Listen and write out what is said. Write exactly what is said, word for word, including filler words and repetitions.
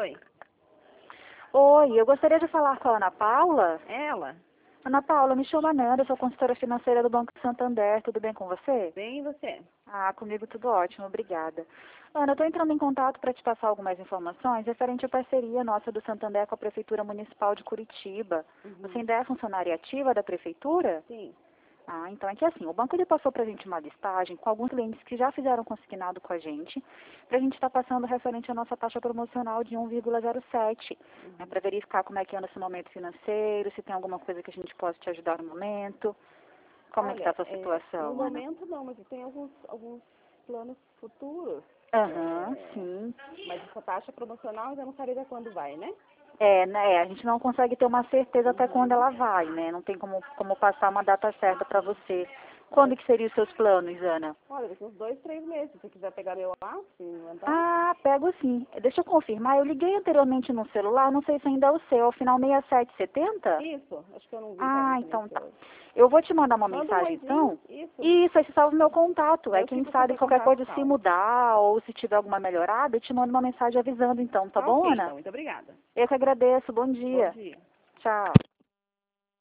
Oi. Oi, eu gostaria de falar com a Ana Paula. Ela? Ana Paula, me chamo Nanda, eu sou consultora financeira do Banco Santander. Tudo bem com você? Bem, e você? Ah, comigo tudo ótimo, obrigada. Ana, eu estou entrando em contato para te passar algumas informações referente à parceria nossa do Santander com a Prefeitura Municipal de Curitiba. Uhum. Você ainda é funcionária ativa da Prefeitura? Sim. Ah, então é que assim, o banco ele passou para a gente uma listagem com alguns clientes que já fizeram consignado com a gente, para a gente estar passando referente à nossa taxa promocional de um vírgula zero sete, Uhum. né, para verificar como é que anda esse momento financeiro, se tem alguma coisa que a gente possa te ajudar no momento. Como é que está Olha, a sua é, situação, no Ana? momento não, mas tem alguns, alguns planos futuros. Aham, É, sim. mas essa taxa promocional ainda não sabe até quando vai, né? É, né, a gente não consegue ter uma certeza até quando Uhum. ela vai, né? Não tem como, como passar uma data certa para você. Quando que seriam os seus planos, Ana? Olha, daqui uns dois, três meses. Se você quiser pegar meu lá, se inventar. Ah, pego sim. Deixa eu confirmar. Eu liguei anteriormente no celular, não sei se ainda é o seu. É o final seis sete setenta? Isso, acho que eu não vi Ah, realmente então nesse tá. hoje. Eu vou te mandar uma Manda um mensagem oizinho, então. isso. Isso, aí você salva o meu contato. Aí É eu quem fico com sabe seu qualquer contato coisa se salvo. mudar ou se tiver alguma melhorada, eu te mando uma mensagem avisando então, tá Tá bom, ok, Ana? então. Muito obrigada. Eu que agradeço. Bom Bom dia. dia. Tchau.